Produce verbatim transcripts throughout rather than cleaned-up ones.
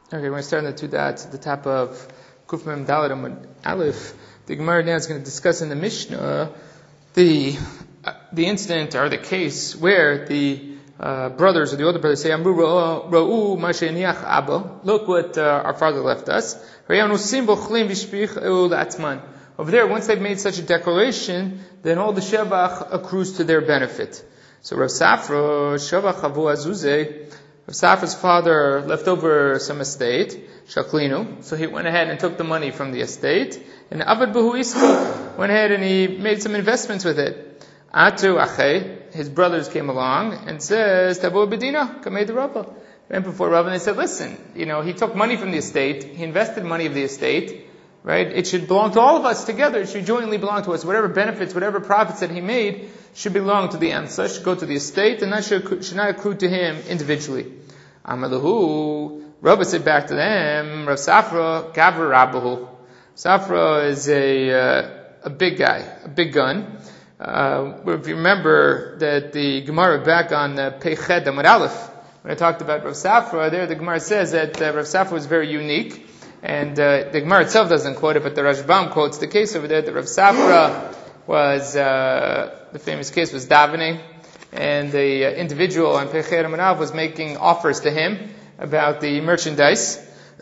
Okay, we're going to start on the two dots at the top of Kuf Mem Daled Amud Aleph. The Gemara now is going to discuss in the Mishnah the uh, the incident or the case where the uh, brothers or the older brothers say, Amru Ra'u ma she'niach Abba. Look what uh, our father left us. Over there, once they've made such a declaration, then all the shevach accrues to their benefit. So Rav Safra, Shavach Havu Azuzeh, Rav Safra's father left over some estate, Shaklinu, so he went ahead and took the money from the estate, and Avad Behu Iski went ahead and he made some investments with it. Atu Achei, his brothers came along and says, Tavo Bedina, Kamei the Rabba. Went before Rabba and they said, listen, you know, he took money from the estate, he invested money of the estate, right? It should belong to all of us together. It should jointly belong to us. Whatever benefits, whatever profits that he made should belong to the Amsa, should go to the estate, and that should, should not accrue to him individually. Amalahu, Rabba said back to them, Rav Safra, Gavra Rabbahu. Safra is a, uh, a big guy, a big gun. Uh, if you remember that the Gemara back on uh, Peiched Amud Aleph, when I talked about Rav Safra, there the Gemara says that uh, Rav Safra was very unique. And uh, the Gemara itself doesn't quote it, but the Rashbam quotes the case over there that Rav Safra was, uh, the famous case was davening, and the uh, individual on Peiched Amud Aleph was making offers to him about the merchandise,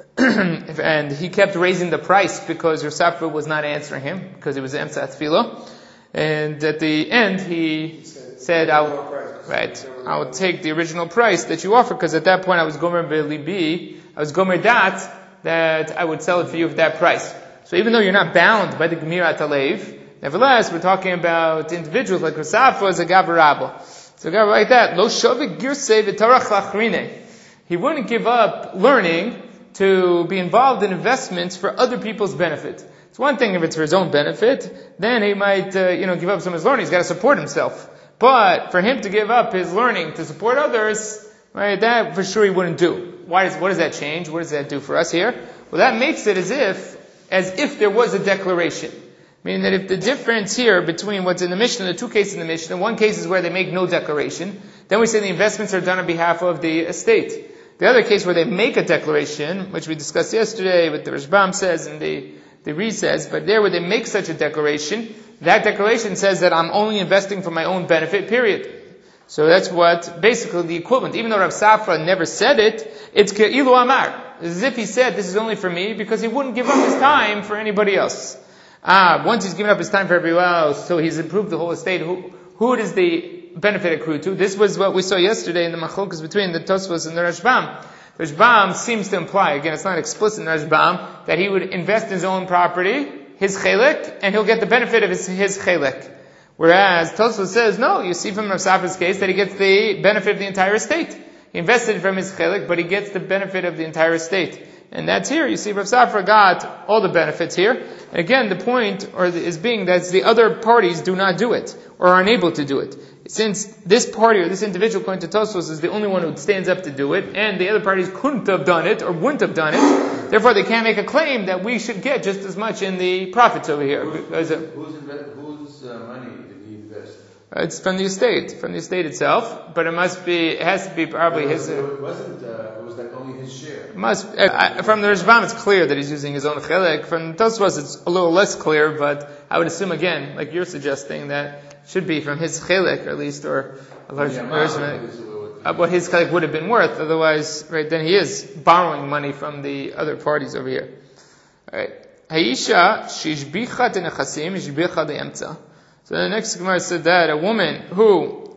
and he kept raising the price because Rav Safra was not answering him, because it was Emsa Tefillah. And at the end, he said, I'll, right, I will take the original price that you offer, because at that point I was Gomer Belibi, I was Gomer Dat, that I would sell it for you for that price. So even though you're not bound by the Gemira Atalev, nevertheless, we're talking about individuals like Rav Safra as a Gavra Rabba. So a Gavra like that, Lo Shavik Girsei V'Tarach Lachrine. He wouldn't give up learning to be involved in investments for other people's benefit. It's one thing if it's for his own benefit, then he might, uh, you know, give up some of his learning. He's got to support himself. But for him to give up his learning to support others, right, that for sure he wouldn't do. Why does, what does that change? What does that do for us here? Well, that makes it as if, as if there was a declaration. Meaning that if the difference here between what's in the Mishnah, the two cases in the Mishnah, one case is where they make no declaration, then we say the investments are done on behalf of the estate. The other case where they make a declaration, which we discussed yesterday, what the Rashbam says and the, the Re says, but there where they make such a declaration, that declaration says that I'm only investing for my own benefit, period. So that's what, basically the equivalent. Even though Rav Safra never said it, it's Ke'ilu Amar. It's as if he said, this is only for me, because he wouldn't give up his time for anybody else. Ah, once he's given up his time for everyone else, so he's improved the whole estate, who, who does the benefit accrue to? This was what we saw yesterday in the machlokas between the Tosfos and the Rashbam. The Rashbam seems to imply, again, it's not explicit in Rashbam, that he would invest in his own property, his chelek, and he'll get the benefit of his, his chelek. Whereas Tosfos says, no, you see from Rav Safra's case that he gets the benefit of the entire estate. He invested from his chelik, but he gets the benefit of the entire estate. And that's here. You see, Rav Safra got all the benefits here. And again, the point or the, is being that the other parties do not do it, or are unable to do it. Since this party or this individual, according to Tosfos, is the only one who stands up to do it, and the other parties couldn't have done it, or wouldn't have done it, therefore they can't make a claim that we should get just as much in the profits over here. Who's, because, uh, who's, who's uh, money did he invest? It's from the estate, from the estate itself, but it must be, it has to be probably his. Uh, it wasn't, uh, it was like only his share. It must, uh, from the Rashbam it's clear that he's using his own chelek. From Tosfos it's a little less clear, but I would assume again, like you're suggesting, that it should be from his chelek, at least, or a large portion of what his chelek would have been worth. Otherwise, right, then he is borrowing money from the other parties over here. Alright. Haisha, shishbicha tenechasim, shishbicha de'emtza. So the next Gemara said that a woman who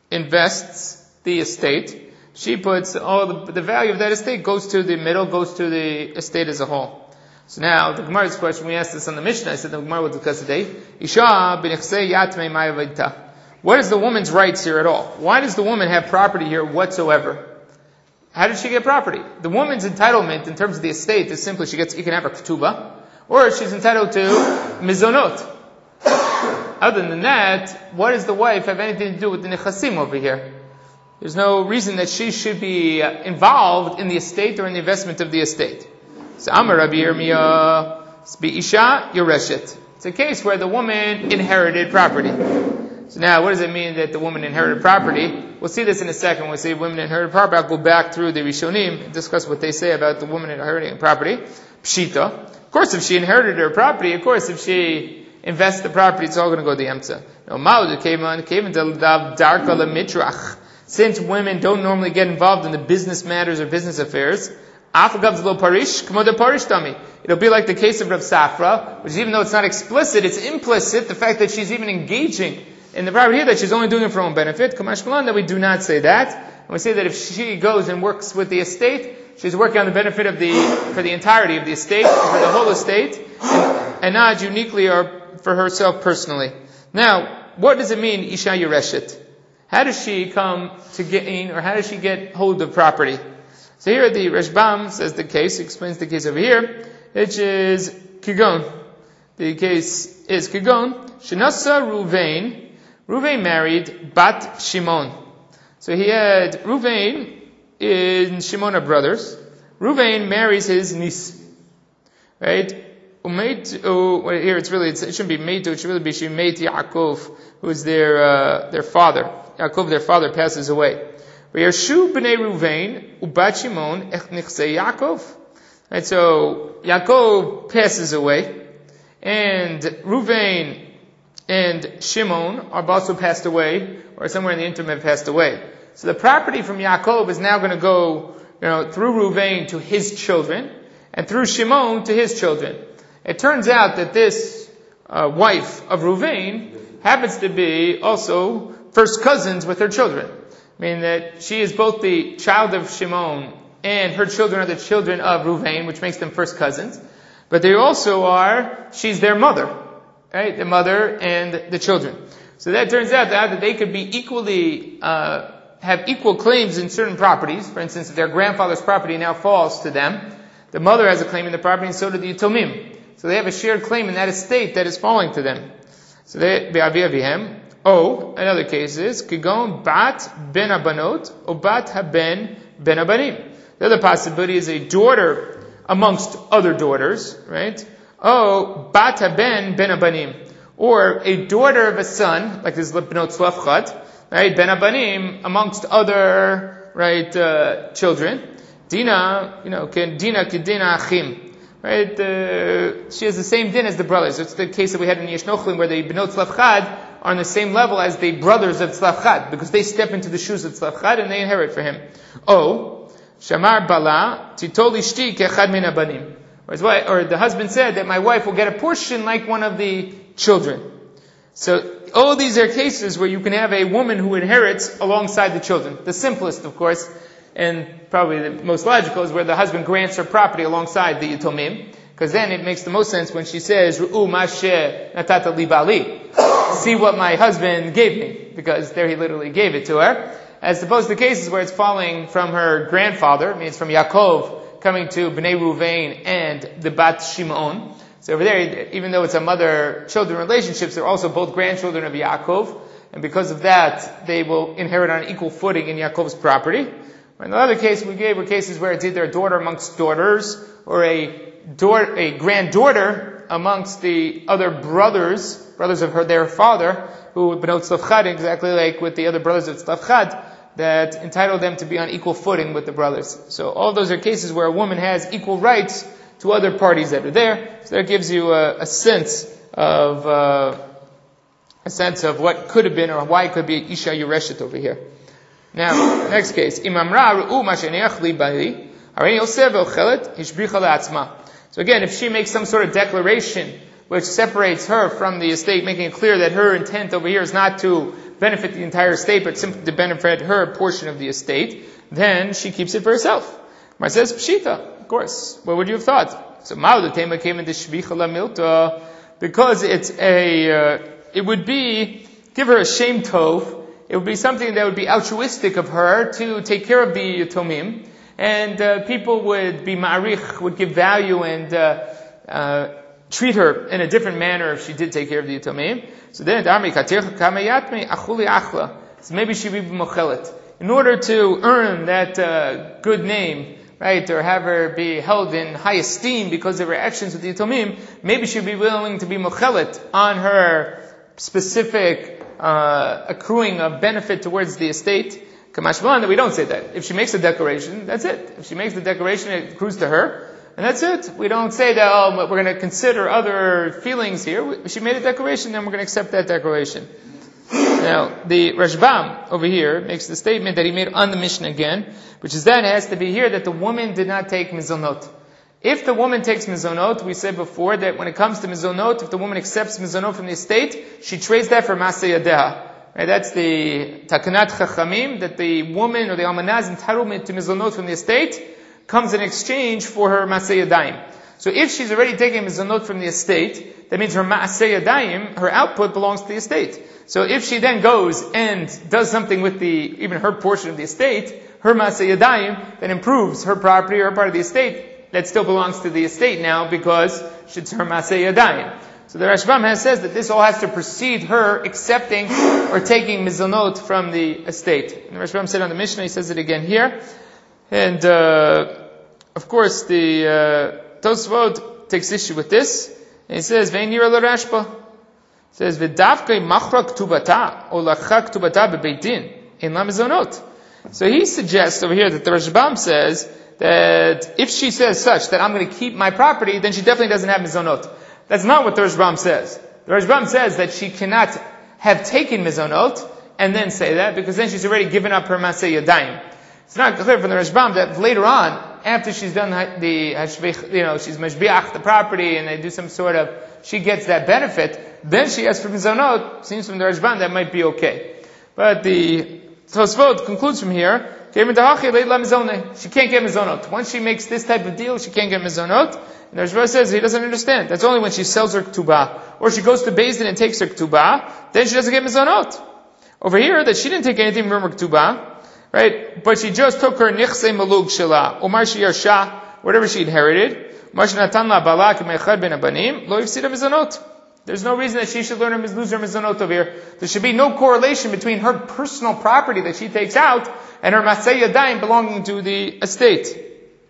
invests the estate, she puts all the, the value of that estate goes to the middle, goes to the estate as a whole. So now the Gemara's question, we asked this on the Mishnah, I said the Gemara will discuss today. Isha b'nechsei yatmei ma'avayta. What is the woman's rights here at all? Why does the woman have property here whatsoever? How did she get property? The woman's entitlement in terms of the estate is simply she gets, you can have her ketubah, or she's entitled to mizonot. Other than that, what does the wife have anything to do with the nechasim over here? There's no reason that she should be involved in the estate or in the investment of the estate. So Amar Rabbi Yirmiyah, Bi'isha Yoreshet. It's a case where the woman inherited property. So now, what does it mean that the woman inherited property? We'll see this in a second. When we say women inherited property, I'll go back through the Rishonim and discuss what they say about the woman inheriting property. Pshita. Of course, if she inherited her property, of course, if she invests the property, it's all going to go to the Emtza. No, Ma'ud Kevan, Kevan Darka Lemitrach. Since women don't normally get involved in the business matters or business affairs, it'll be like the case of Rav Safra, which even though it's not explicit, it's implicit, the fact that she's even engaging in the property here, that she's only doing it for her own benefit. Kamash Malan, that we do not say that. And we say that if she goes and works with the estate, she's working on the benefit of the, for the entirety of the estate, for the whole estate, and, and not uniquely or for herself personally. Now, what does it mean, Isha Yereshet? How does she come to gain, or how does she get hold of property? So here the Rashbam says the case, explains the case over here, which is Kigon. The case is Kigon. Shenasa Ruvain. Ruvain married Bat Shimon. So he had Ruvain and Shimon are brothers. Ruvain marries his niece. Right? Umeit, oh, wait, here it's really, it's, it shouldn't be Meitu, it should really be Shemeit Yaakov, who is their, uh, their father. Yaakov, their father, passes away. V'yashu b'nei Ruvain ubat Shimon ech nichsei Yaakov. Right, so Yaakov passes away, and Ruvain and Shimon are also passed away, or somewhere in the interim have passed away. So the property from Yaakov is now going to go, you know, through Ruvain to his children, and through Shimon to his children. It turns out that this uh, wife of Ruvain happens to be also first cousins with her children. Meaning that she is both the child of Shimon and her children are the children of Ruvain, which makes them first cousins. But they also are, she's their mother, right? The mother and the children. So that turns out that they could be equally, uh, have equal claims in certain properties. For instance, if their grandfather's property now falls to them, the mother has a claim in the property and so do the Yitomim. So they have a shared claim in that estate that is falling to them. So they, Be'avi Avihem. Oh, another case is, Kigon Bat Ben Abanot, or Bat Haben Ben Abanim. The other possibility is a daughter amongst other daughters, right? Oh, Bat Haben Ben Abanim. Or a daughter of a son, like this Benot Tzlafchat, right? Ben Abanim, amongst other, right, uh, children. Dina, you know, Dina Kedina Achim. Right? Uh, she has the same din as the brothers. It's the case that we had in Yeshnochlim where the Benot Tzlafchad are on the same level as the brothers of Tzlafchad, because they step into the shoes of Tzlafchad and they inherit for him. Oh, Shamar Bala, Titol Ishti Kechad Min Abanim. Or the husband said that my wife will get a portion like one of the children. So, all these are cases where you can have a woman who inherits alongside the children. The simplest, of course, and probably the most logical is where the husband grants her property alongside the Yitomim, because then it makes the most sense when she says, Ru'u mashe natata li bali. See what my husband gave me, because there he literally gave it to her. As opposed to cases where it's falling from her grandfather, it means from Yaakov, coming to Bnei Ruvain and the Bat Shimon. So over there, even though it's a mother-children relationships, they're also both grandchildren of Yaakov, and because of that, they will inherit on equal footing in Yaakov's property. In the other case we gave were cases where it's either a daughter amongst daughters, or a daughter, a granddaughter amongst the other brothers, brothers of her, their father, who benot Tzlafchad, exactly like with the other brothers of Tzlafchad, that entitled them to be on equal footing with the brothers. So all those are cases where a woman has equal rights to other parties that are there. So that gives you a, a sense of uh, a sense of what could have been or why it could be Isha Yereshet over here. Now, next case. So again, if she makes some sort of declaration which separates her from the estate, making it clear that her intent over here is not to benefit the entire estate, but simply to benefit her portion of the estate, then she keeps it for herself. Mar says, Pshita, of course. What would you have thought? So, Ma'u Tema came into Shvicha La Milta, because it's a, uh, it would be, give her a shem tov. It would be something that would be altruistic of her to take care of the Yitomim, and uh, people would be ma'arich, would give value and uh, uh, treat her in a different manner if she did take care of the Yitomim. So then, so maybe she'd be mochelet. In order to earn that uh, good name, right, or have her be held in high esteem because of her actions with the Yitomim, maybe she'd be willing to be mochelet on her specific uh, accruing a benefit towards the estate. Kamashmalan, that we don't say that. If she makes a declaration, that's it. If she makes the declaration, it accrues to her, and that's it. We don't say that, oh, we're going to consider other feelings here. If she made a declaration, then we're going to accept that declaration. Now, the Rashbam over here makes the statement that he made on the Mishnah again, which is that it has to be here that the woman did not take mizonot. If the woman takes mizonot, we said before that when it comes to mizonot, if the woman accepts mizonot from the estate, she trades that for maseh yadeha. Right, that's the takanat chachamim, that the woman or the almanah's entitlement to mizonot from the estate comes in exchange for her maseh yadayim. So if she's already taking mizonot from the estate, that means her maseh yadayim, her output belongs to the estate. So if she then goes and does something with the, even her portion of the estate, her maseh yadayim, then improves her property or her part of the estate, that still belongs to the estate now because it's her maseh yadayim. So the Rashbam has says that this all has to precede her accepting or taking mizonot from the estate. And the Rashbam said on the Mishnah, he says it again here. And, uh, of course, the, uh, Tosfot takes issue with this. And he says, Vein yira l'Rashba. He says, V'davkei machra ktubata, o lacha ktubata bebeit din, in la mizonot. So he suggests over here that the Rashbam says that if she says such, that I'm going to keep my property, then she definitely doesn't have mizonot. That's not what the Rashbam says. The Rashbam says that she cannot have taken mizonot and then say that, because then she's already given up her maseh yadayim. It's not clear from the Rashbam that later on, after she's done the hashvich, you know, she's mashbiach the property and they do some sort of, she gets that benefit, then she asks for mizonot. Seems from the Rashbam that might be okay. But the Tosfot concludes from here, she can't get mizonot. Once she makes this type of deal, she can't get mizonot. And the Rashba says he doesn't understand. That's only when she sells her ktubah. Or she goes to Beis Din and takes her ktubah, then she doesn't get mizonot. Over here, that she didn't take anything from her ktubah, right? But she just took her nichse malug shela, umar she yarsha, whatever she inherited. Umar she natan la balak meichad ben abanim, lo yifsida mizonot. There's no reason that she should learn her, lose her mizonot over here. There should be no correlation between her personal property that she takes out and her maseh yadayim belonging to the estate.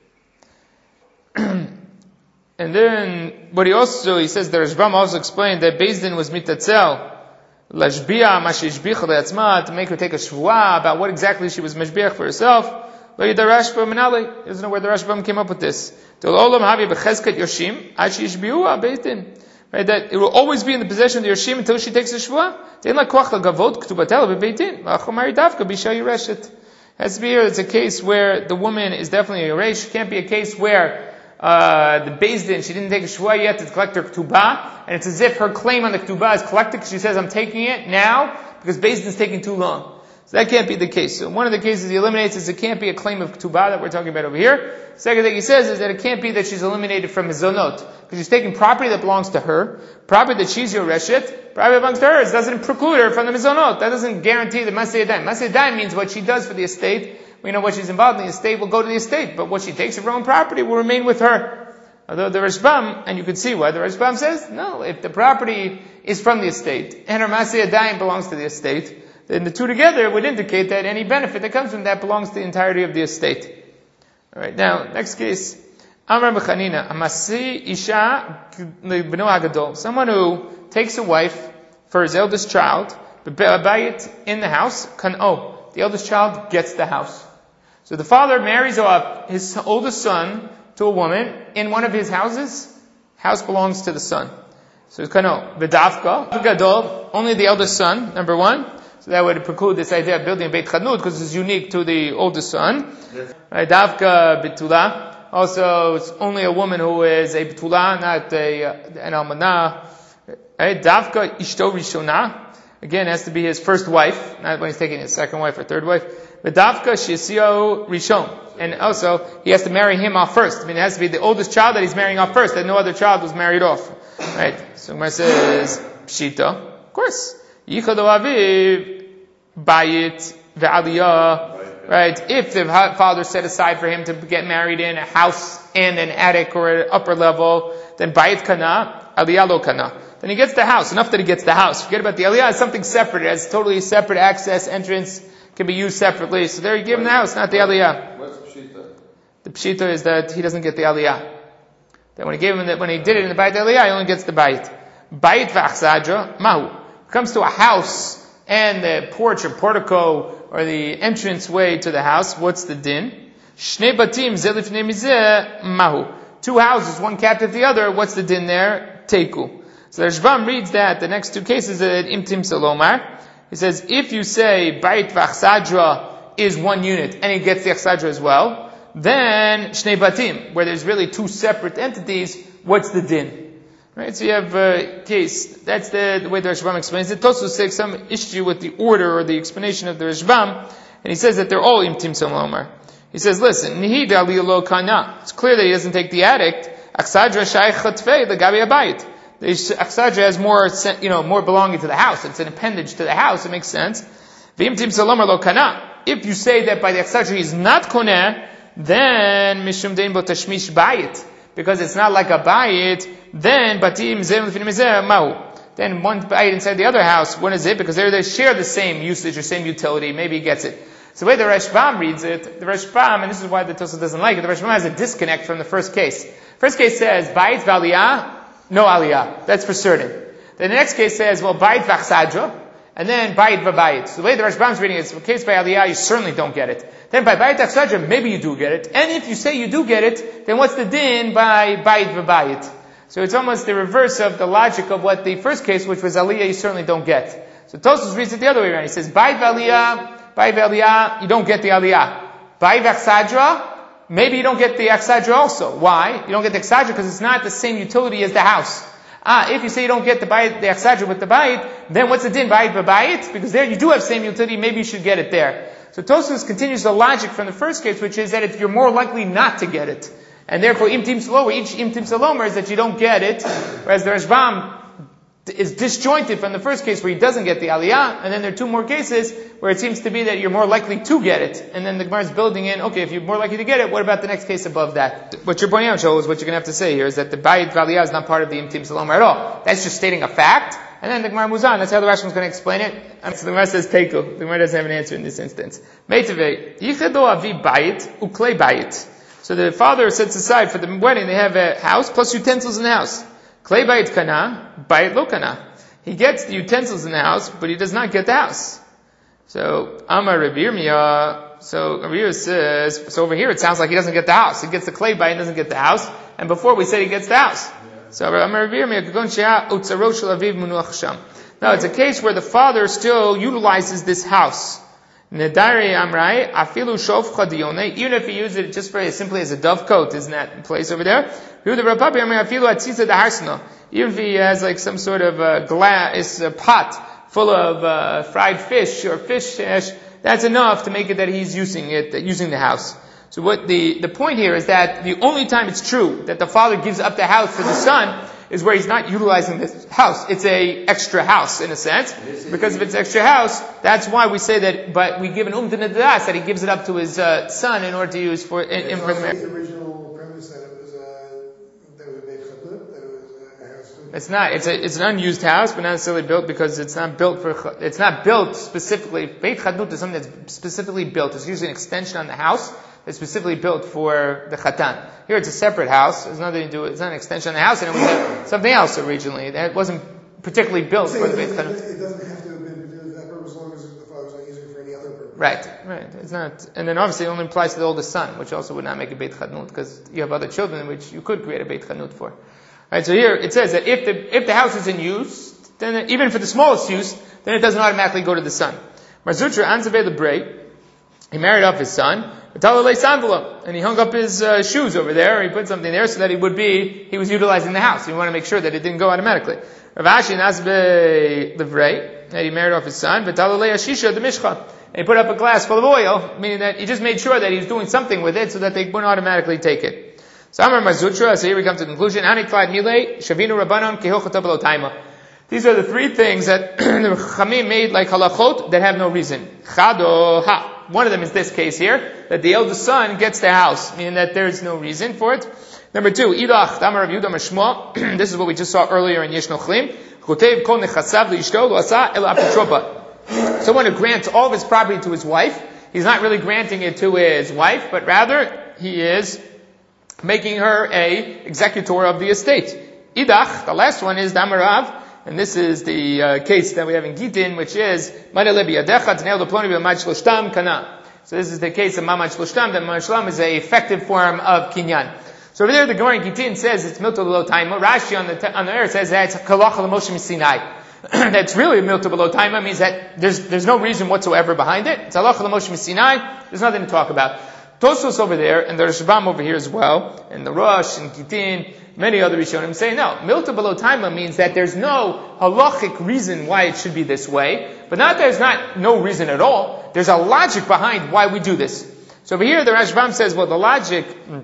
And then, what he also, he says, the Rashbam also explained that Beis Din was mitatzel, lashbiya ma shishbich le'atzma, to make her take a shvuah about what exactly she was mashbiach for herself. Lo yida Rashba menale. He doesn't know where the Rashbam came up with this. Tol olam havi bechesket yoshim, ad shishbiuha Beis Din. Right, that it will always be in the possession of the yoshim until she takes a shvuah. Dein la koach lagavot ktubatel beBeit Din. V'achomari davka bisha yireshet. Has to be here, it's a case where the woman is definitely a resh. It can't be a case where Uh, the Beis Din, she didn't take a shvuah yet to collect her ktubah, and it's as if her claim on the ktubah is collected because she says, I'm taking it now, because Beis Din's taking too long. So that can't be the case. So one of the cases he eliminates is it can't be a claim of ktubah that we're talking about over here. Second thing he says is that it can't be that she's eliminated from mizonot, because she's taking property that belongs to her, property that she's your reshet, property that belongs to her. It doesn't preclude her from the mizonot. That doesn't guarantee the maseh yadayim. Maseh yadayim means what she does for the estate. We know what she's involved in the estate will go to the estate, but what she takes of her own property will remain with her. Although the Rashbam, and you can see why the Rashbam says, no, if the property is from the estate, and her maseh yadayim belongs to the estate, then the two together would indicate that any benefit that comes from that belongs to the entirety of the estate. Alright, now, next case. Amar B'chanina, Amasi Isha B'no Hagadol. Someone who takes a wife for his eldest child, B'bayit in the house, kan oh, the eldest child gets the house. So the father marries off his oldest son to a woman in one of his houses. House belongs to the son. So it's kano, v'davka, v'gadol, only the eldest son, number one. So that would preclude this idea of building a Beit Chanut because it's unique to the oldest son. Right, davka bitula. Also, it's only a woman who is a bitula, not a, an almanah. Right, davka ishto rishona. Again, it has to be his first wife, not when he's taking his second wife or third wife. V'davka shisio rishon. And also, he has to marry him off first. I mean, it has to be the oldest child that he's marrying off first, that no other child was married off. Right? So Gemara says, Pshita. Of course. Yichad aviv, bayit, ve'aliyah. Right? If the father set aside for him to get married in a house and an attic or an upper level, then bayit kana, aliyah lo kana. Then he gets the house. Enough that he gets the house. Forget about the aliyah. It's something separate. It has totally separate access, entrance, can be used separately. So there you give him the house, not the aliyah. What's pshita? The pshita is that he doesn't get the aliyah. That when he gave him the, when he did it in the bayit aliyah, he only gets the bayit. Bayit v'achsadra, mahu. It comes to a house and the porch or portico or the entrance way to the house, what's the din? Shnei batim ze lifnei mizeh mahu. Two houses, one captive the other, what's the din there? Teiku. So the Rashbam reads that the next two cases that imtim salomar. He says, if you say Bait v'achsadra is one unit and he gets the achsadra as well, then Shnei Batim, where there's really two separate entities, what's the din? Right? So you have a case. That's the, the way the Rashbam explains it. Tosfos takes some issue with the order or the explanation of the Rashbam, and he says that they're all imtim salomar. He says, listen, Nihid ali lo kana. It's clear that he doesn't take the addict. Achsadra shaykh chatfei legabi abayit. The achsadra has more, you know, more belonging to the house. It's an appendage to the house. It makes sense. V'imtim salomar lo kana. If you say that by the achsadra he's not koneh, then mishum dein bo tashmish bayit, because it's not like a bayit. Then batim zeh lefnim zeh mahu. Then one bayit inside the other house. What is it? Because they they share the same usage or same utility. Maybe he gets it. So the way the Rashbam reads it, the Rashbam, and this is why the Tosfos doesn't like it, the Rashbam has a disconnect from the first case. First case says, Bayit v'aliyah, no aliyah. That's for certain. Then the next case says, well, Bayit v'achsadra, and then Bayit v'bayit. So the way the Rashbam is reading it, for case by aliyah, you certainly don't get it. Then by Bayit v'achsadra, maybe you do get it. And if you say you do get it, then what's the din by Bayit v'bayit? So it's almost the reverse of the logic of what the first case, which was aliyah, you certainly don't get. So Tosfos reads it the other way around. He says, Bayit v'aliyah, Bayit v'aliyah, you don't get the aliyah. Bayit v'achsadra, maybe you don't get the achsadra also. Why? You don't get the achsadra because it's not the same utility as the house. Ah, if you say you don't get the bayit, the achsadra with the bayit, then what's the din? Bayit v'bayit? Because there you do have same utility, maybe you should get it there. So Tosfos continues the logic from the first case, which is that if you're more likely not to get it. And therefore, imtim salomar, each imtim salomar is that you don't get it, whereas the Rashbam is disjointed from the first case where he doesn't get the aliyah, and then there are two more cases where it seems to be that you're more likely to get it. And then the Gemara is building in, okay, if you're more likely to get it, what about the next case above that? What you're pointing out, Joel, is what you're going to have to say here, is that the Bayit V'aliyah is not part of the Imtim Salomar at all. That's just stating a fact, and then the Gemara moves on. That's how the Rashbam is going to explain it. And so the Gemara says, Teiko. The Gemara doesn't have an answer in this instance. Meitavei, Yichado Avi Bayit, Uklei Bayit. So the father sets aside for the wedding, they have a house plus utensils in the house. Klei Bayit Kana, Bayit Lo Kana. He gets the utensils in the house, but he does not get the house. So, Amar Rabbi Yirmiyah, so Rabbi Yirmiyah says, so over here it sounds like he doesn't get the house. He gets the clay by and doesn't get the house. And before we said he gets the house. Yeah. So, Amar Rabbi Yirmiyah, no, it's a case where the father still utilizes this house. Nedari Amrai, Afilu Shof Chadione, even if he used it just very simply as a dovecote, isn't that in place over there? Even if he has like some sort of a glass, a pot full of uh, fried fish or fish hash, that's enough to make it that he's using it, using the house. So what the, the point here is that the only time it's true that the father gives up the house for the son is where he's not utilizing this house. It's a extra house in a sense. Because if it's extra house, that's why we say that, but we give an um to nedas, that he gives it up to his uh, son in order to use for, in, in for the marriage. It's not. It's a. It's an unused house, but not necessarily built because it's not built for. It's not built specifically. Beit Chadnut is something that's specifically built. It's usually an extension on the house that's specifically built for the Chatan. Here, it's a separate house. There's nothing to do. It's not an extension on the house, and it was a, something else originally. It wasn't particularly built for the Beit Chadnut. It doesn't have to have been for that purpose, as long as the father's not using it for any other purpose. Right. Right. It's not. And then obviously, it only applies to the oldest son, which also would not make a Beit Chadnut because you have other children which you could create a Beit Chadnut for. Right, so here it says that if the if the house is in use, then even for the smallest use, then it doesn't automatically go to the son. Marzutra Anzave Lebrei, he married off his son, and he hung up his uh, shoes over there, or he put something there so that he would be, he was utilizing the house. We want to make sure that it didn't go automatically. Rav Ashi Anzave Lebrei, and he married off his son, and he put up a glass full of oil, meaning that he just made sure that he was doing something with it so that they wouldn't automatically take it. So Amar Marzutra, so here we come to the conclusion. These are the three things that the Chamim made like halachot that have no reason. Chado ha. One of them is this case here, that the eldest son gets the house, meaning that there is no reason for it. Number two, idach damar Rav Yehuda Mashma. This is what we just saw earlier in Yesh Nochlim. Chotev kol nechasav liishto lo asa el apitropa. Someone who grants all of his property to his wife, he's not really granting it to his wife, but rather he is making her a executor of the estate. Idach, the last one is Damarav, and this is the uh, case that we have in Gitin, which is so this is the case of Mamad Shloshtam, that Mamad Shloshtam is an effective form of Kinyan. So over there, the Gemara in Gitin says it's milta below taima. Rashi on the on the earth says that it's kalacha l'Moshe Sinai. That's really a milta below taima, means that there's there's no reason whatsoever behind it. It's halacha l'Moshe Sinai. There's nothing to talk about. Tosfos over there, and the Rashbam over here as well, and the Rosh and Gitin, many other Rishonim say no. Milta below taima means that there's no halachic reason why it should be this way, but not there's not no reason at all. There's a logic behind why we do this. So over here, the Rashbam says, well, the logic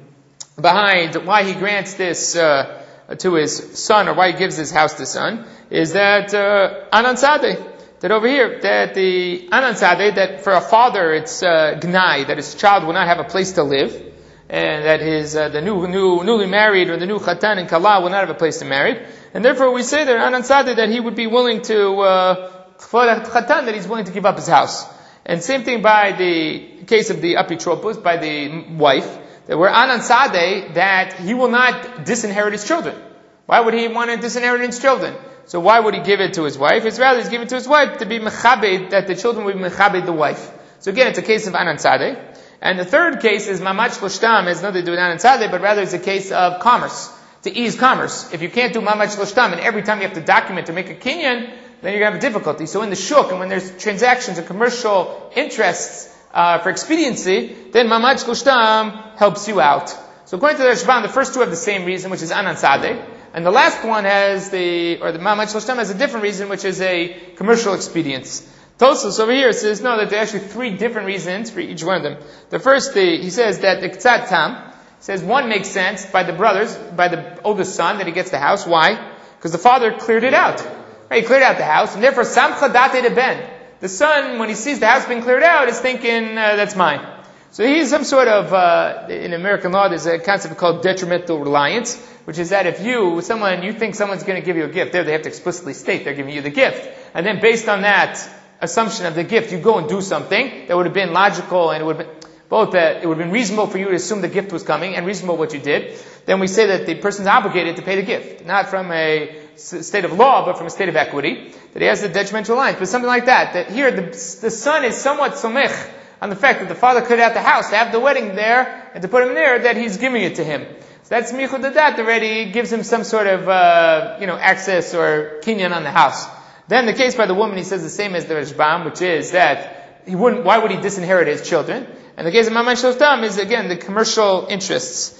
behind why he grants this uh, to his son, or why he gives his house to his son, is that uh, Anan Sadeh, that over here, that the Anan Sadeh, that for a father it's uh, gnai, that his child will not have a place to live, and that his uh, the new, new newly married or the new Khatan and Kala will not have a place to marry, and therefore we say that Anan Sadeh, that he would be willing to uh, for the Khatan, that he's willing to give up his house. And same thing by the case of the apitropos, by the wife, that we're Anan Sadeh, that he will not disinherit his children. Why would he want to disinherit his children? So why would he give it to his wife? It's rather he's giving it to his wife to be mechabed, that the children will be mechabed the wife. So again, it's a case of Anan Sadeh. And the third case is Mamad Shloshtam, has nothing to do with Anan Sadeh, but rather it's a case of commerce, to ease commerce. If you can't do Mamad Shloshtam, and every time you have to document to make a kinyan, then you're going to have a difficulty. So in the shuk, and when there's transactions and commercial interests uh, for expediency, then Mamad Shloshtam helps you out. So according to the Rashbam, the first two have the same reason, which is Anan Sadeh. And the last one has the, or the Mamad Shloshtam has a different reason, which is a commercial expedience. Tosfos over here says, no, that there are actually three different reasons for each one of them. The first, the, he says that the K'tzat Tam, says one makes sense by the brothers, by the oldest son, that he gets the house. Why? Because the father cleared it out. Right, he cleared out the house, and therefore, Samcha Date de Ben. The son, when he sees the house being cleared out, is thinking, uh, that's mine. So he's some sort of, uh, in American law, there's a concept called detrimental reliance, which is that if you, someone, you think someone's going to give you a gift, there they have to explicitly state they're giving you the gift. And then based on that assumption of the gift, you go and do something that would have been logical, and it would have been, both that it would have been reasonable for you to assume the gift was coming, and reasonable what you did. Then we say that the person's obligated to pay the gift, not from a state of law, but from a state of equity, that he has the detrimental reliance. But something like that, that here the, the son is somewhat somech on the fact that the father cleared out the house to have the wedding there, and to put him there, that he's giving it to him. So that's michud dadat already, gives him some sort of, uh, you know, access or kinyan on the house. Then the case by the woman, he says the same as the Rashbam, which is that he wouldn't, why would he disinherit his children? And the case of Mamad Shloshtam is, again, the commercial interests,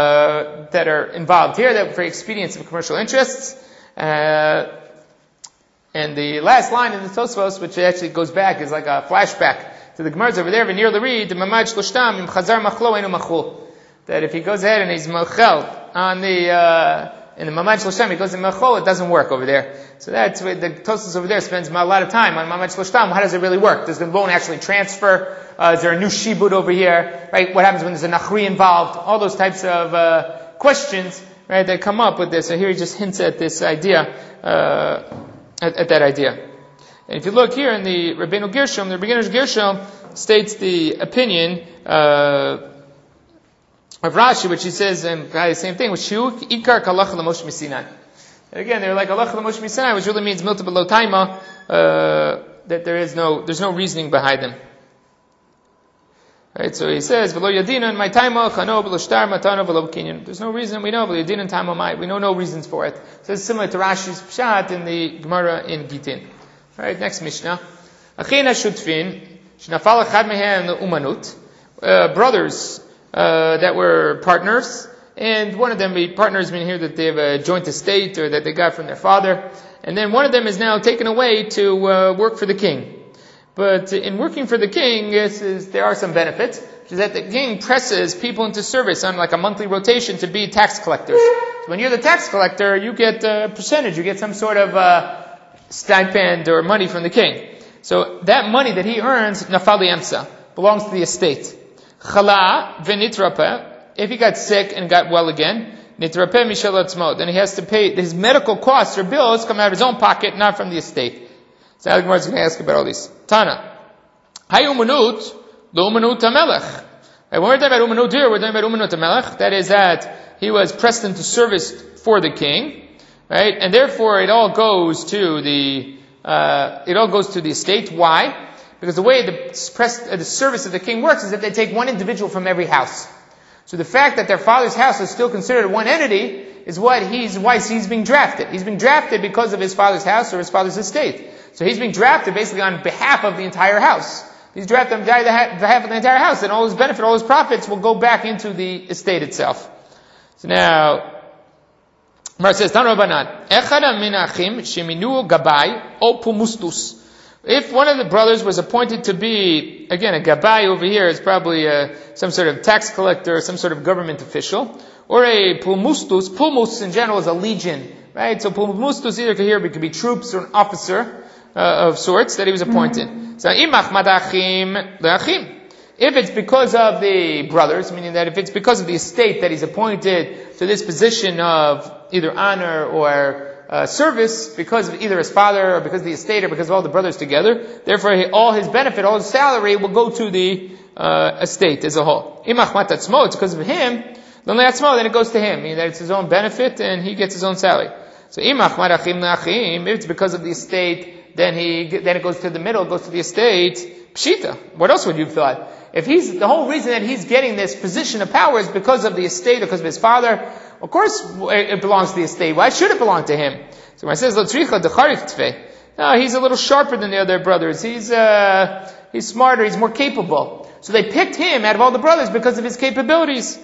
uh, that are involved here, that for expedience of commercial interests. Uh, and the last line in the Tosfos, which actually goes back, is like a flashback to the Gemara's over there, V'nir l'rid, Mamad Shloshtam, im chazar machlo enu machul. That if he goes ahead and he's machel on the, uh, in the Mamad Shloshtam, he goes to machol, it doesn't work over there. So that's where the Tosfos over there spends a lot of time on Mamad Shloshtam. How does it really work? Does the loan actually transfer? Uh, is there a new shibud over here? Right? What happens when there's a nachri involved? All those types of, uh, questions, right, that come up with this. So here he just hints at this idea, uh, at, at that idea. And if you look here in the Rabbeinu Gershom, the Rabbeinu Gershom states the opinion, uh, of Rashi, which he says, and the same thing, which Shiuk Ikar Kalach L'Moshe Misinai. Again, they're like Kalach L'Moshe Misinai, which really means milta below taima, uh, that there is no, there's no reasoning behind them. Right, so he says, V'lo yadina in my taima, chano v'lo shtar matano v'lo kinyan. There's no reason, we know, V'lo yadina in taima mai. We know no reasons for it. So it's similar to Rashi's Pshat in the Gemara in Gitin. Alright, next Mishnah. Achina shutfin, shnafal echad mehem umanut. Brothers, Uh, that were partners, and one of them, the partners mean here that they have a joint estate, or that they got from their father, and then one of them is now taken away to uh, work for the king. But in working for the king, this is, there are some benefits, which is that the king presses people into service on like a monthly rotation to be tax collectors. So when you're the tax collector, you get a percentage, you get some sort of uh, stipend or money from the king. So that money that he earns, nafali emsa, belongs to the estate. Chala v'nitrape, if he got sick and got well again, nitrape mishel atzmo, then he has to pay, his medical costs or bills come out of his own pocket, not from the estate. So now the Gemara is going to ask about all these. Tana, hay umanut, lo umanut hamelech. When we're talking about umanut here, we're talking about umanut hamelech, that is that he was pressed into service for the king, right? And therefore it all goes to the, uh, it all goes to the estate. Why? Because the way the, press, uh, the service of the king works is that they take one individual from every house. So the fact that their father's house is still considered one entity is what he's, why he's being drafted. He's being drafted because of his father's house or his father's estate. So he's being drafted basically on behalf of the entire house. He's drafted on behalf of the entire house, and all his benefit, all his profits will go back into the estate itself. So now, Mar says, Tan Rabbanan, Echad min achim sheminu gabai o pumustus. If one of the brothers was appointed to be, again, a gabai over here is probably a, some sort of tax collector, some sort of government official, or a pulmustus. Pulmus in general is a legion, right? So pulmustus either here it could be troops or an officer uh, of sorts that he was appointed. Mm-hmm. So imach madachim leachim. If it's because of the brothers, meaning that if it's because of the estate that he's appointed to this position of either honor or Uh, service, because of either his father or because of the estate or because of all the brothers together, therefore he, all his benefit, all his salary will go to the uh, estate as a whole. Imach matatzmo, it's because of him, then it goes to him, meaning that it's his own benefit and he gets his own salary. So imach marachim nachim, if it's because of the estate, then he then it goes to the middle, it goes to the estate. Pshita. What else would you have thought? If he's the whole reason that he's getting this position of power is because of the estate or because of his father, of course it belongs to the estate. Why should it belong to him? So when it says Lotricha decharif tve, no, he's a little sharper than the other brothers. He's uh, he's smarter. He's more capable. So they picked him out of all the brothers because of his capabilities.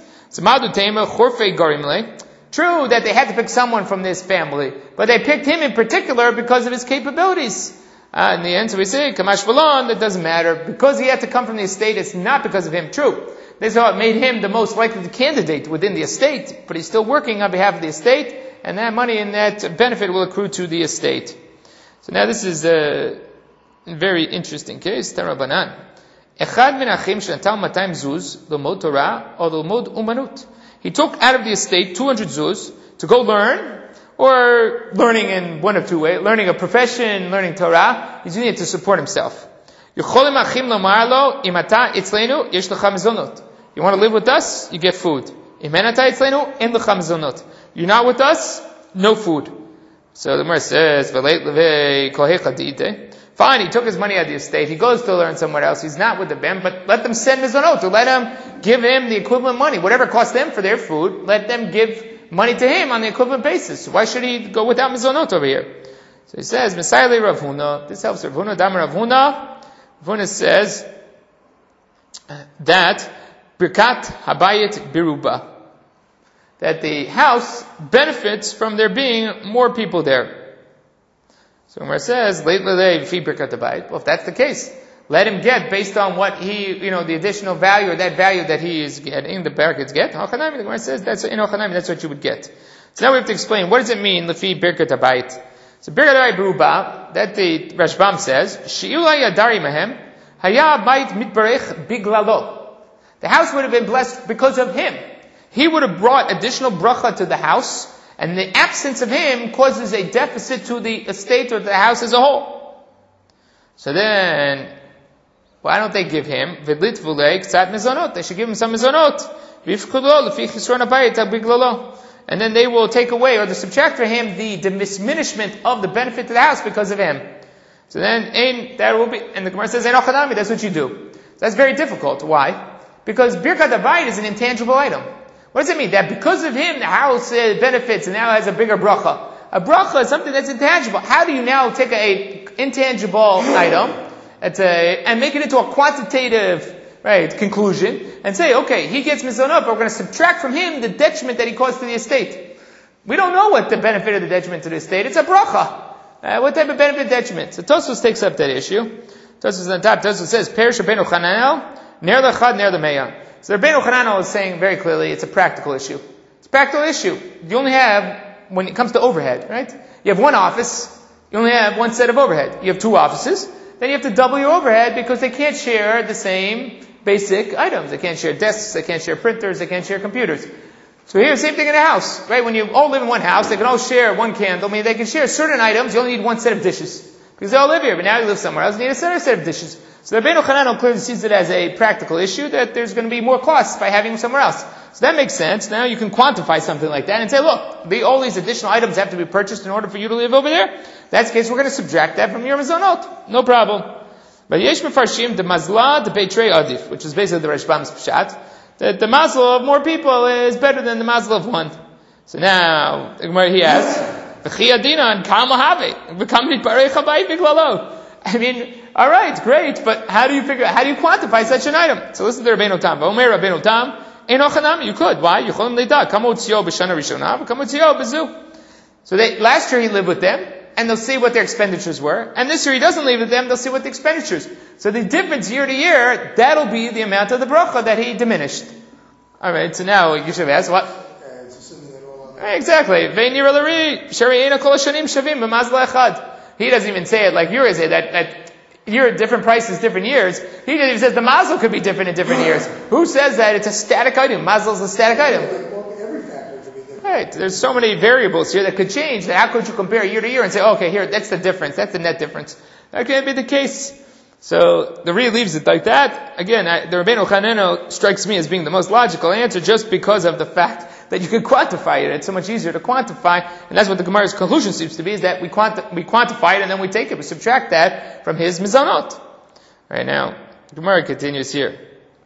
True that they had to pick someone from this family, but they picked him in particular because of his capabilities. Uh, in the end, so we say, Kamash Valon, that doesn't matter. Because he had to come from the estate, it's not because of him. True. This is how it made him the most likely candidate within the estate, but he's still working on behalf of the estate, and that money and that benefit will accrue to the estate. So now this is a very interesting case. Tarabanan. Echad min achim shnatal matayim zuz, lomod Torah, or lomod umanut. He took out of the estate two hundred zuz to go learn, or learning in one of two ways, learning a profession, learning Torah. He's using it to support himself. You want to live with us? You get food. You're not with us? No food. So the Gemara says, fine, he took his money out of the estate. He goes to learn somewhere else. He's not with the band, but let them send mizonot, to let him give him the equivalent money. Whatever it costs them for their food, let them give money to him on the equivalent basis. Why should he go without mizonot over here? So he says, Messiah Rav Huna. This helps Rav Huna. Dam Rav Huna. Rav Huna says that Birkat Habayit Biruba, that the house benefits from there being more people there. So Umar says, Leit Lelei Fi Birkat Habayit. Well, if that's the case, let him get based on what he, you know, the additional value or that value that he is getting, the Birkats get. Hachanami, the Gemara says, that's, in Hachanami, that's what you would get. So now we have to explain, what does it mean, Lefi Birkat Habayit? So Birkat Habayit Beruba, that the Rashbam says, She'ula Yadari Mahem, Haya Bayit Mitbarech Biglalo. The house would have been blessed because of him. He would have brought additional bracha to the house, and the absence of him causes a deficit to the estate or the house as a whole. So then, why don't they give him? Vidlit vulei k'tzat mizonot. They should give him some mizonot. V'ifkulo l'fi chisron habayit biglalo. And then they will take away or they subtract for him the diminishment of the benefit to the house because of him. So then, ein, that will be, and the Gemara says, ein ochadami, that's what you do. So that's very difficult. Why? Because birkat habayit is an intangible item. What does it mean? That because of him, the house uh, benefits and now has a bigger bracha. A bracha is something that's intangible. How do you now take a, a intangible item It's a, and make it into a quantitative, right, conclusion, and say, okay, he gets mizonot, but we're going to subtract from him the detriment that he caused to the estate. We don't know what the benefit of the detriment to the estate. It's a bracha. Uh, what type of benefit detriment? So Tosfos takes up that issue. Tosfos on top, Tosfos says, Perish Rabbeinu Chananel, ner lechad ner lemeya. So Rabbeinu Chananel is saying very clearly, it's a practical issue. It's a practical issue. You only have, when it comes to overhead, right? You have one office, you only have one set of overhead. You have two offices, then you have to double your overhead because they can't share the same basic items. They can't share desks, they can't share printers, they can't share computers. So here, same thing in a house, right? When you all live in one house, they can all share one candle. I mean, they can share certain items, you only need one set of dishes. Because they all live here, but now you live somewhere else, you need a set of dishes. So the Rabbeinu Hananel clearly sees it as a practical issue that there's going to be more costs by having him somewhere else. So that makes sense. Now you can quantify something like that and say, look, the, all these additional items have to be purchased in order for you to live over there. That's the case, we're going to subtract that from your mizonot. No problem. But yesh mefarshim the mazla the beitrei adif, which is basically the Rashbam's pshat, that the mazel of more people is better than the mazel of one. So now, the Gemara he asks, v'chi adina and kal mahave v'kam nitparei chabayit v'klalo. I mean, all right, great, but how do you figure? How do you quantify such an item? So listen to Rabbeinu Tam. V'omer Rabbeinu Tam, eino chanami. You could. Why? Yicholim leida kamo tzio b'shana rishona v'kamo tzio b'zu. So they, last year he lived with them, and they'll see what their expenditures were. And this year he doesn't live with them, they'll see what the expenditures. So the difference year to year, that'll be the amount of the bracha that he diminished. Alright, so now you should ask, what? Exactly. He doesn't even say it like you say, that, that you're different prices, different years. He even says the mazel could be different in different years. Who says that it's a static item? Mazel is a static item. Right. There's so many variables here that could change. How could you compare year to year and say, okay, here, that's the difference, that's the net difference? That can't be the case. So the Ri leaves it like that. Again, I, the Rabbeinu Hananel strikes me as being the most logical answer just because of the fact that you can quantify it. It's so much easier to quantify, and that's what the Gemara's conclusion seems to be, is that we, quanti- we quantify it and then we take it, we subtract that from his mizanot. Right now, the Gemara continues here.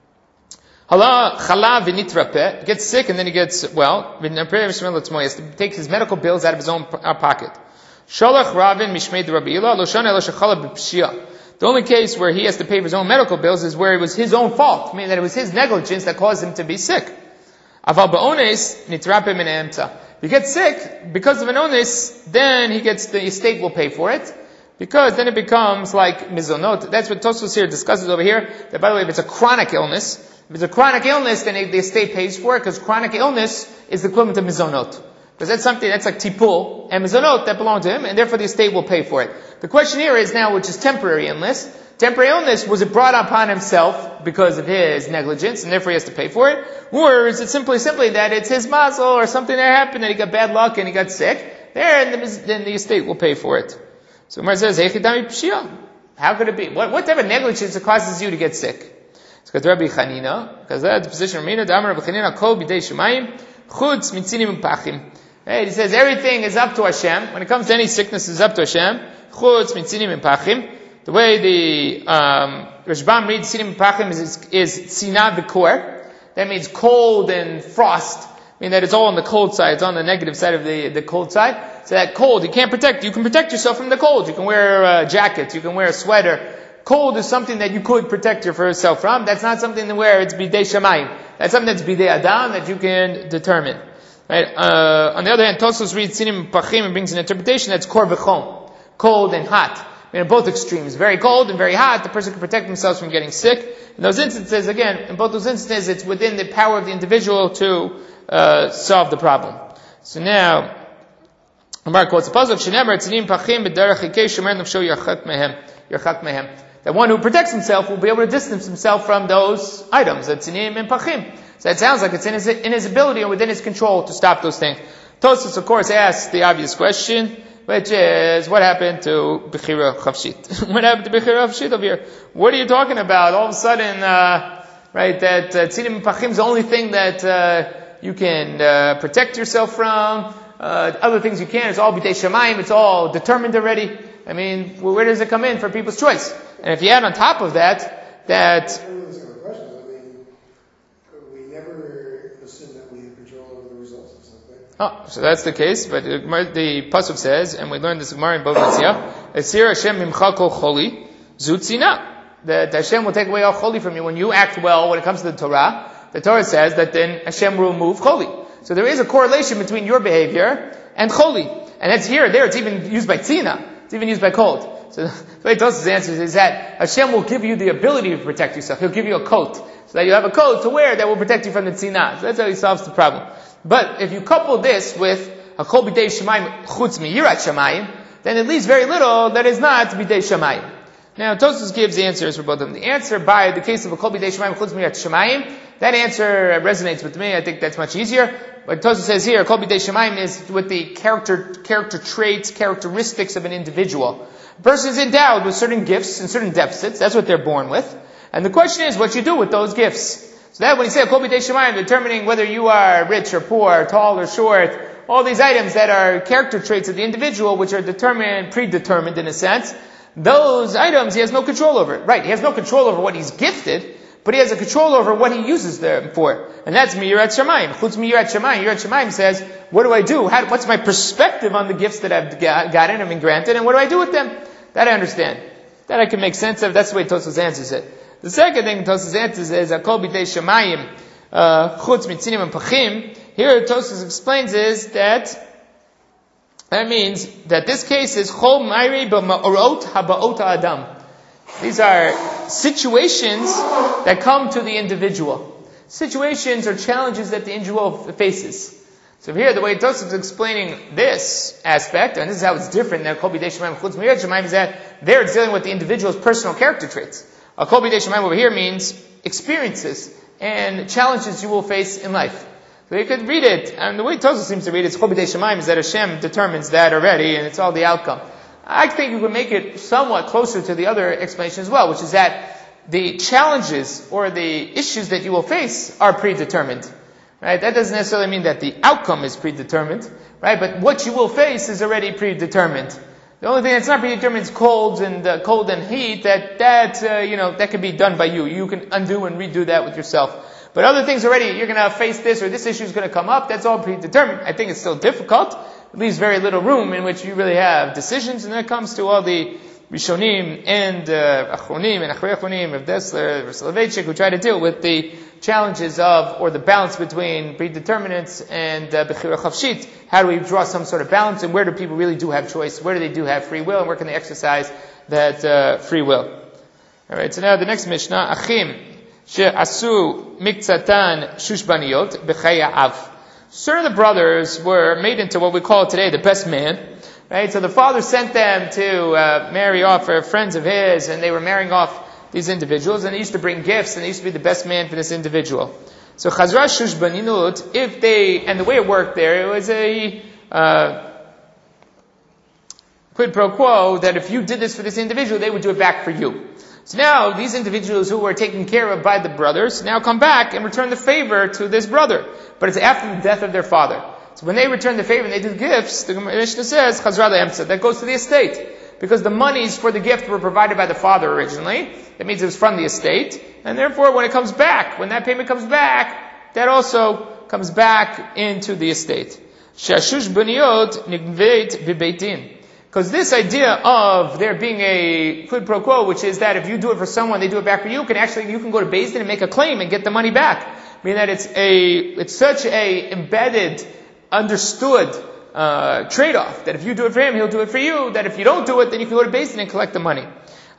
Hala chala v'nitrape, gets sick and then he gets well. He has to take his medical bills out of his own pocket. Sholach Ravin mishmei de Rabbi Ila lo shana ela shechala b'pshia. The only case where he has to pay for his own medical bills is where it was his own fault, meaning that it was his negligence that caused him to be sick. Aval ba'ones nitrape min emta. If he gets sick because of an ones, then he gets the estate will pay for it. Because then it becomes like mizonot. That's what Tosfos here discusses over here. That by the way, if it's a chronic illness, if it's a chronic illness, then the estate pays for it, because chronic illness is the equivalent of mizonot. Because that's something, that's like tipul, and mizonot that belong to him, and therefore the estate will pay for it. The question here is now, which is temporary illness. Temporary illness, was it brought upon himself because of his negligence, and therefore he has to pay for it? Or is it simply, simply that it's his mazel, or something that happened, that he got bad luck and he got sick? There, and the, then the estate will pay for it. So Umar says, how could it be? What, what type of negligence causes you to get sick? It's because Rabbi Chanina, because that's the position of Rabbi Chanina, kol bidei shemayim, chutz mitzinim pachim. Right? He says everything is up to Hashem. When it comes to any sickness, it's up to Hashem. Chutz mitzinim pachim. The way the um, Rashbam reads tzinim pachim is is tzina v'kor. That means cold and frost. I mean that it's all on the cold side. It's on the negative side of the the cold side. So that cold, you can't protect. You can protect yourself from the cold. You can wear a jacket. You can wear a sweater. Cold is something that you could protect yourself from. That's not something where it's bidei shamayim. That's something that's bidei adam that you can determine. Right? Uh, on the other hand, Tosfos reads tzinim pachim and brings an interpretation that's kor v'chom, cold and hot. I mean, both extremes, very cold and very hot. The person can protect themselves from getting sick. In those instances, again, in both those instances, it's within the power of the individual to uh, solve the problem. So now, Amar quotes the pasuk: "Shenemer tzinim pachim b'derech hikei shomer nafsho yachat mehem, yachat mehem." That one who protects himself will be able to distance himself from those items, that's tzinim and pachim. So it sounds like it's in his, in his ability and within his control to stop those things. Tosfos, of course, asks the obvious question, which is, what happened to Bechira Chavshit? What happened to Bechira Chavshit over here? What are you talking about? All of a sudden, uh, right, that uh, tzinim and pachim is the only thing that uh, you can uh, protect yourself from. Uh, other things you can, it's all b'dei shamayim, it's all determined already. I mean, where does it come in for people's choice? And if you add on top of that, that... I mean, we never assume that we have control over the results of something. Oh, so that's the case, but the, the pasuk says, and we learned this Gemara in Bava Metzia, Esir Hashem mimcha kol choli, zutzina. That Hashem will take away all choli from you. When you act well when it comes to the Torah, the Torah says that then Hashem will remove choli. So there is a correlation between your behavior and choli. And that's here, there, it's even used by tzina. It's even used by cold. So the way Tosfos answers is that Hashem will give you the ability to protect yourself. He'll give you a coat. So that you have a coat to wear that will protect you from the tzina. So that's how he solves the problem. But if you couple this with a kol b'dei shamayim chutz miyirat shamayim, then it leaves very little that is not b'dei shamayim. Now Tosfos gives the answers for both of them. The answer by the case of a kol b'dei shamayim chutz miyirat shamayim, that answer resonates with me. I think that's much easier. But Tosfos says here, kol b'dei shamayim is with the character, character traits, characteristics of an individual. A person is endowed with certain gifts and certain deficits. That's what they're born with. And the question is what you do with those gifts. So that when you say Kol B'dei Shemayim, determining whether you are rich or poor, tall or short, all these items that are character traits of the individual, which are determined, predetermined in a sense, those items he has no control over. Right, he has no control over what he's gifted, but he has a control over what he uses them for. And that's Miyirat Shemayim. Chutz Miyirat Shemayim. Yirat Shemayim says, what do I do? How, what's my perspective on the gifts that I've got, gotten and been granted, and what do I do with them? That I understand. That I can make sense of. That's the way Tosfos answers it. The second thing Tosfos answers is, Kol B'dei Shemayim, Chutz Mitzinim and Pachim. Here Tosfos explains is that that means that this case is Chol Mayri B'ma'orot Haba'ot Adam. These are situations that come to the individual. Situations or challenges that the individual faces. So here, the way Tosfos is explaining this aspect, and this is how it's different than Kol B'dei Shemayim Chutz Miyirat Shemayim, is that there it's dealing with the individual's personal character traits. A Kol B'dei Shemayim over here means experiences and challenges you will face in life. So you could read it, and the way Tosfos seems to read it, Kol B'dei Shemayim, is that Hashem determines that already, and it's all the outcome. I think you could make it somewhat closer to the other explanation as well, which is that the challenges or the issues that you will face are predetermined. Right? That doesn't necessarily mean that the outcome is predetermined, right? But what you will face is already predetermined. The only thing that's not predetermined is cold and uh, cold and heat. That that uh, you know that can be done by you. You can undo and redo that with yourself. But other things already, you're going to face this or this issue is going to come up. That's all predetermined. I think it's still difficult. It leaves very little room in which you really have decisions. And when it comes to all the Rishonim and uh, Achronim and Achrei Achronim, Rav Dessler, Rav Soloveitchik, who try to deal with the challenges of, or the balance between predeterminants and uh, Bechira Chavshit. How do we draw some sort of balance, and where do people really do have choice? Where do they do have free will, and where can they exercise that uh, free will? Alright, so now the next Mishnah, Achim she'asu miktzatan shushbaniyot b'chaya av. Certain of the brothers were made into what we call today the best man. Right? So the father sent them to uh, marry off for friends of his, and they were marrying off these individuals, and they used to bring gifts, and they used to be the best man for this individual. So Chazra Shushbaninut, if they, and the way it worked there, it was a uh, quid pro quo, that if you did this for this individual, they would do it back for you. So now, these individuals who were taken care of by the brothers, now come back and return the favor to this brother. But it's after the death of their father. So when they return the favor and they do gifts, the Mishnah says, Chazra le'emtza, that goes to the estate. Because the monies for the gift were provided by the father originally. That means it was from the estate. And therefore, when it comes back, when that payment comes back, that also comes back into the estate. Shashush b'niyot nigveit b'beitin. Because this idea of there being a quid pro quo, which is that if you do it for someone, they do it back for you, can actually, you can go to Beis Din and make a claim and get the money back. Meaning that it's a, it's such a embedded, understood uh, trade-off, that if you do it for him, he'll do it for you, that if you don't do it, then you can go to Beis Din and collect the money.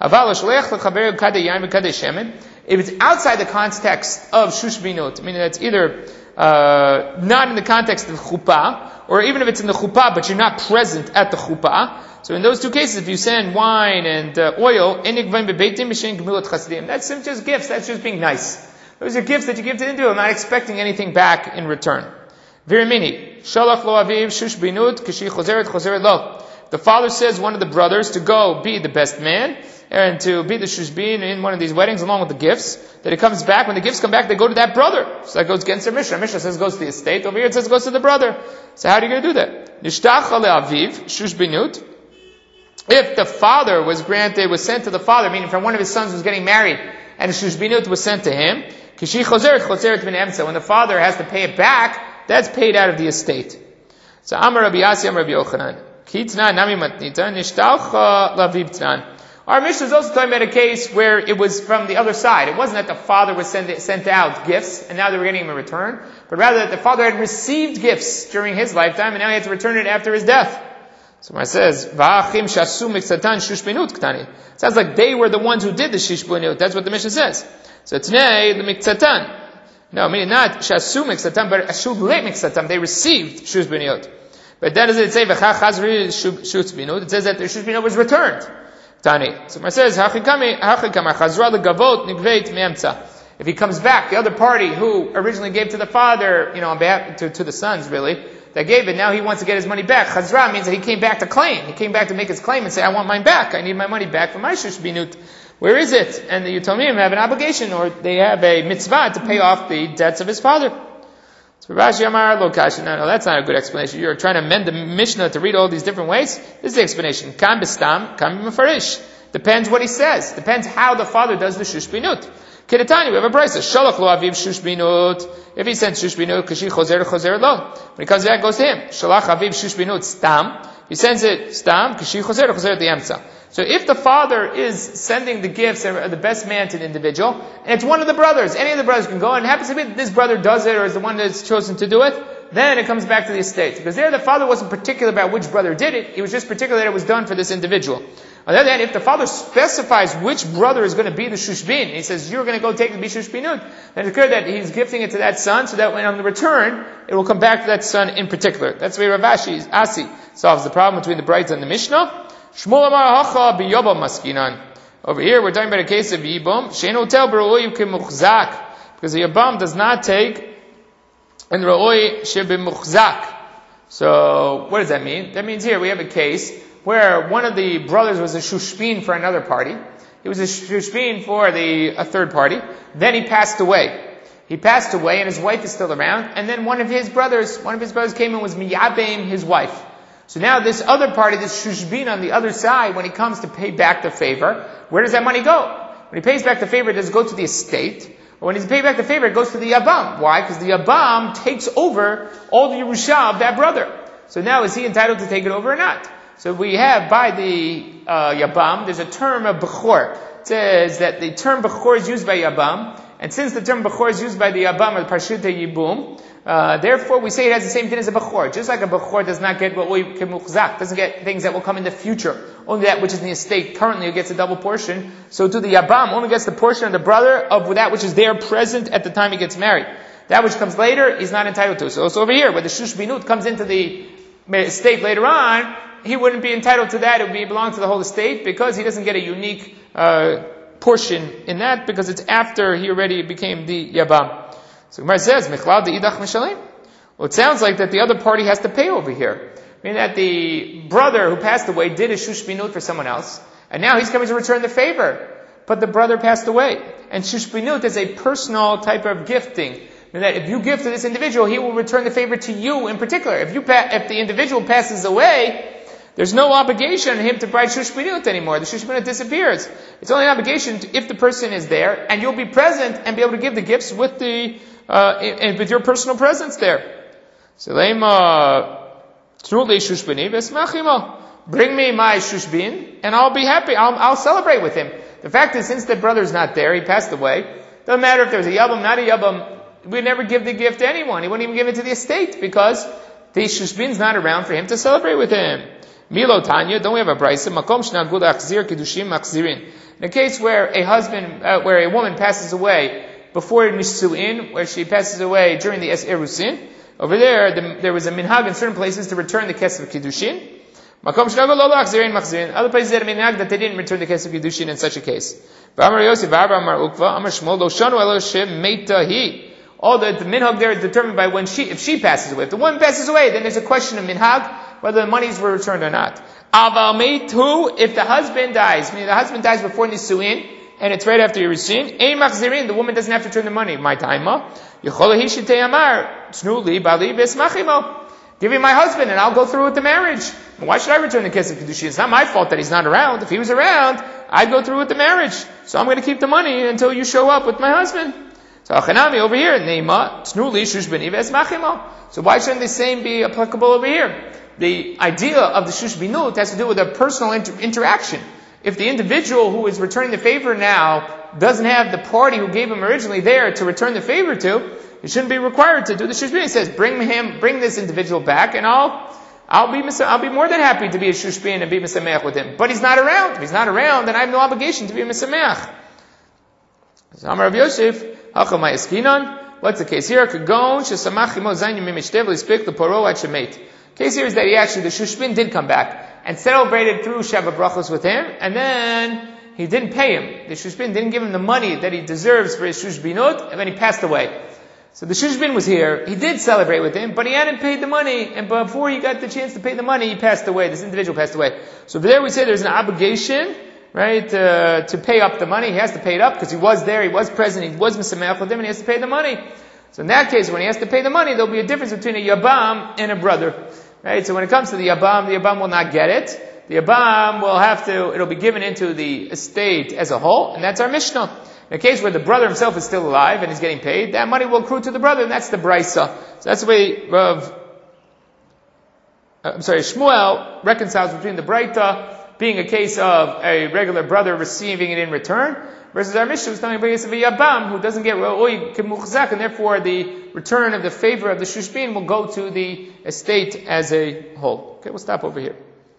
If it's outside the context of shushbinut, meaning that's either uh, not in the context of chuppah, or even if it's in the chuppah, but you're not present at the chuppah. So in those two cases, if you send wine and uh, oil, that's just gifts, that's just being nice. Those are gifts that you give to the individual, not expecting anything back in return. Virimini, shalach lo aviv shushbinut kishi chozeret chozeret lo. The father says one of the brothers to go be the best man, and to be the shushbin in one of these weddings along with the gifts, that it comes back, when the gifts come back, they go to that brother. So that goes against their Mishnah. Mishnah says it goes to the estate. Over here it says it goes to the brother. So how are you going to do that? Nishtach ale aviv, shushbinut. If the father was granted, was sent to the father, meaning from one of his sons was getting married, and shushbinut was sent to him, kishi chozeret chozeret min emtza. When the father has to pay it back, that's paid out of the estate. So Amar Rabbi Yasi, Amar Rabbi Yochanan. Kitna nami matnita, nishtach laviv tnan. Our Mishnah is also talking about a case where it was from the other side. It wasn't that the father was sent, sent out gifts and now they were getting him a return, but rather that the father had received gifts during his lifetime and now he had to return it after his death. So it says, Va'achim shasu miksatan shushbinut ktani. It sounds like they were the ones who did the shishbinut. That's what the Mishnah says. So tnei the miksatan. No, meaning not shasu miksatan, but ashub le miksatan. They received shushbinut. But that doesn't say v'cha chazri shushbinut. It says that the shushbinut was returned. Tani. So it says, if he comes back, the other party who originally gave to the father, you know, on behalf to, to the sons, really, that gave it, now he wants to get his money back. Chazra means that he came back to claim. He came back to make his claim and say, I want mine back. I need my money back for my shushbinut. Where is it? And the Yutomim have an obligation, or they have a mitzvah to pay off the debts of his father. So Rashi Amar Lo Kasha. No, no, that's not a good explanation. You're trying to amend the Mishnah to read all these different ways. This is the explanation. Kam b'stam, kam b'mefarish. Depends what he says. Depends how the father does the shushbinut. Kedetani, we have a brisa. Shalach lo aviv shushbinut. If he sends shushbinut, kashi chozer chozer lo. When he comes back, it goes to him. Shalach aviv shushbinut stam. He sends it stam, kashi chozer chozer the emsa. So if the father is sending the gifts or the best man to the individual, and it's one of the brothers, any of the brothers can go, and it happens to be that this brother does it or is the one that's chosen to do it, then it comes back to the estate. Because there the father wasn't particular about which brother did it, he was just particular that it was done for this individual. On the other hand, if the father specifies which brother is going to be the shushbin, he says, you're going to go take the shushbinut, then it's clear that he's gifting it to that son, so that when on the return, it will come back to that son in particular. That's the way Rav Ashi, Asi, solves the problem between the Braita and the Mishnah. Shmuel Amar Hacha b'Yobam Maskinan. Over here, we're talking about a case of Yibam. Shein Hotel b'Ro'oi K'Muchzak. Because the Yibam does not take and Ro'oi She'B'Muchzak. So, what does that mean? That means here we have a case where one of the brothers was a shushbin for another party. He was a shushbin for the a third party. Then he passed away. He passed away and his wife is still around. And then one of his brothers, one of his brothers came and was miyabeim his wife. So now this other party, this shushbin on the other side, when he comes to pay back the favor, where does that money go? When he pays back the favor, does it go to the estate? Or when he's paid back the favor, it goes to the Yabam. Why? Because the Yabam takes over all the Yerusha of that brother. So now is he entitled to take it over or not? So we have by the uh, Yabam, there's a term of Bechor. It says that the term Bechor is used by Yabam, and since the term Bechor is used by the Yabam or the Parshut Yibum, Uh, therefore, we say it has the same thing as a Bechor. Just like a Bechor does not get what we kemuchzak, doesn't get things that will come in the future. Only that which is in the estate currently gets a double portion. So to the Yabam only gets the portion of the brother of that which is there present at the time he gets married. That which comes later, he's not entitled to. So also over here, where the Shushbinut comes into the estate later on, he wouldn't be entitled to that. It would be belong to the whole estate because he doesn't get a unique uh, portion in that because it's after he already became the Yabam. So Gemara says, Michlal de'idach mishalim. Well, it sounds like that the other party has to pay over here. Meaning that the brother who passed away did a shushbinut for someone else, and now he's coming to return the favor. But the brother passed away. And shushbinut is a personal type of gifting. Meaning that if you give to this individual, he will return the favor to you in particular. If you pa- if the individual passes away, there's no obligation on him to provide shushbinut anymore. The shushbinut disappears. It's only an obligation to, if the person is there, and you'll be present and be able to give the gifts with the uh, and with your personal presence there. So lema truly shushbini v'esmachimo. Bring me my shushbin, and I'll be happy. I'll, I'll celebrate with him. The fact is, since the brother's not there, he passed away. Doesn't matter if there's a yabam, not a yabam. We'd never give the gift to anyone. He wouldn't even give it to the estate because the shushbin's not around for him to celebrate with him. Milo Tanya, don't we have a brisa? Makom shnagul achzir kiddushim machzirin. In a case where a husband, uh, where a woman passes away before nisuin, where she passes away during the es erusin, over there, the, there was a minhag in certain places to return the kesef kiddushin. Makom shnagul lo achzirin machzirin. Other places had a minhag that they didn't return the kesef kiddushin in such a case. V'amar Yosef, v'amar Amar Ukva, Amar Shmuel, lo shanu elo shem meita hi. All the, the minhag there is determined by when she, if she passes away. If the woman passes away, then there's a question of minhag, whether the monies were returned or not. Aval meitu, if the husband dies, meaning the husband dies before nisuin, and it's right after Yerushin, ein machzirin, the woman doesn't have to return the money. My taima, yechol hishitei amar, tnuli bali v'esmachimo. Give me my husband and I'll go through with the marriage. Why should I return the kesef kiddushin? It's not my fault that he's not around. If he was around, I'd go through with the marriage. So I'm going to keep the money until you show up with my husband. So Achanami over here, Neima, Tnuli, Shushbini, Vesmachimo. So why shouldn't the same be applicable over here? The idea of the Shushbinut has to do with a personal inter- interaction. If the individual who is returning the favor now doesn't have the party who gave him originally there to return the favor to, he shouldn't be required to do the Shushbin. He says, bring him, bring this individual back, and I'll, I'll be, I'll be more than happy to be a Shushbin and be Mesameach with him. But he's not around. If he's not around, then I have no obligation to be a Mesameach. So Amar Rav Yosef, Hacham Ma'eskinon. What's the case here? Kagon shesamachimo zayin mimishdev lispik leporo at shemet. Case here is that he actually, the Shushbin did come back and celebrated through Sheva Brachos with him, and then he didn't pay him. The Shushbin didn't give him the money that he deserves for his Shushbinot, and then he passed away. So the Shushbin was here. He did celebrate with him, but he hadn't paid the money. And before he got the chance to pay the money, he passed away. This individual passed away. So over there we say there's an obligation, right, uh, to pay up the money. He has to pay it up because he was there, he was present, he was Misameach with him, and he has to pay the money. So in that case, when he has to pay the money, there'll be a difference between a Yabam and a brother. Right? So when it comes to the Yabam, the Yabam will not get it. The Yabam will have to, it'll be given into the estate as a whole, and that's our Mishnah. In a case where the brother himself is still alive and he's getting paid, that money will accrue to the brother, and that's the Brisa. So that's the way Rav, uh, I'm sorry, Shmuel reconciles between the Breita being a case of a regular brother receiving it in return, versus our Mishnah was telling about a case of a Yabam who doesn't get Ra'oi Kemuchzak, and therefore the return of the favor of the Shushbin will go to the estate as a whole. Okay, we'll stop over here.